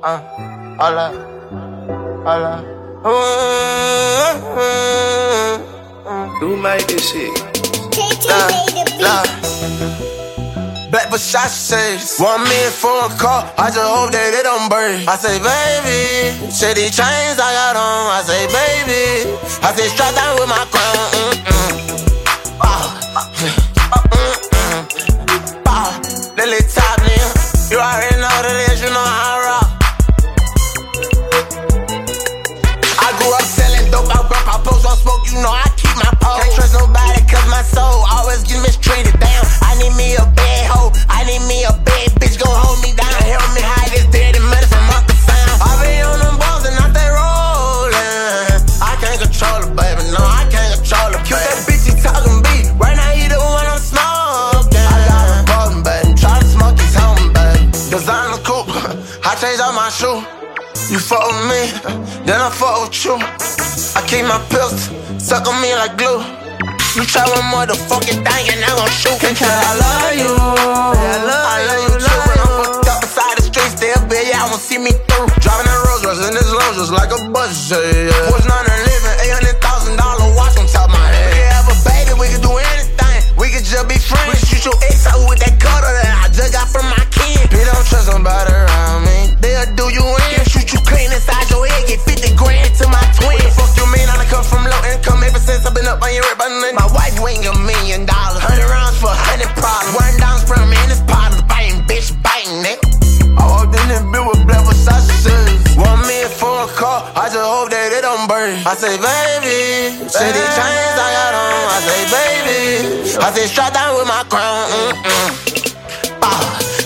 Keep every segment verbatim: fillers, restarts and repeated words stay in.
uh, holla, holla. Who made this shit? Love, love. Black Versace, one million for a car. I just hope that it don't break. I say, baby, say these chains I got on. I say, baby, I say strap down with my crown. Mm-mm. Oh. Mm-mm. Oh. Lily top nigga, you already know what it is. You know how I rock. I grew up selling dope. I burp, I post on smoke. You know I keep my pole. Can't trust nobody 'cause my soul always get mistreated. Damn, I need me a bad hoe. I need me a bad bitch, gon' hold me down. Help me hide this dirty medicine off the sound. I be on them balls and not they rollin'. I can't control it, baby, no, I can't control it. Cute that bitch, he talkin' beat. Right now he the one I'm smoking. I got him ballin', baby, try to smoke his home, baby. Designer coupe, I changed out my shoe. You fuck with me, then I fuck with you. I keep my pills, suck on me like glue. You try one motherfucking thing and I'm gon' shoot. Can't tell I love you. I love, I love you too. When I'm fucked up beside the streets, they'll be y'all won't see me through. Driving that Rolls Royce in this Rolls just like a bus, yeah. Porsche nine eleven, eight hundred thousand dollar watch on top of my head. We can have a baby, we can do anything. We can just be friends. We can shoot your ex out with that cutter that I just got from my kid. You don't trust nobody around me, they'll do you in. They'll shoot you clean inside your head, get fifty grand to my twin. What the fuck you mean? I done come from low income ever since I've been up on your rip. My wife wing a million dollars, hundred rounds for a hundred problems. One down from me in this pot, biting, bitch, biting, nigga. I walked in this bitch with Black Versace. One million for a car, I just hope that it don't burn. I say, baby, say these chains I got on. I say, baby, I say strap down with my crown. Mm-mm. Bow.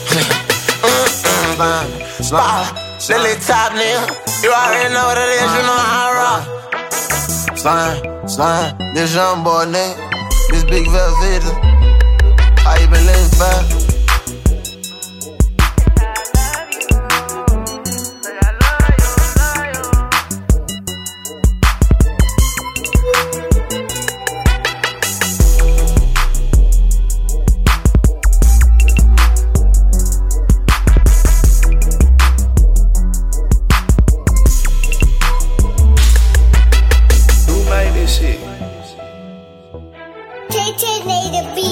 Mm-mm. Bow. Lily top nigga, you already know what it is. You know how I rock. Slime, slime, this young boy nigga, this big Velveeta. How you been living, fam? Who made this shit? K T made a beat.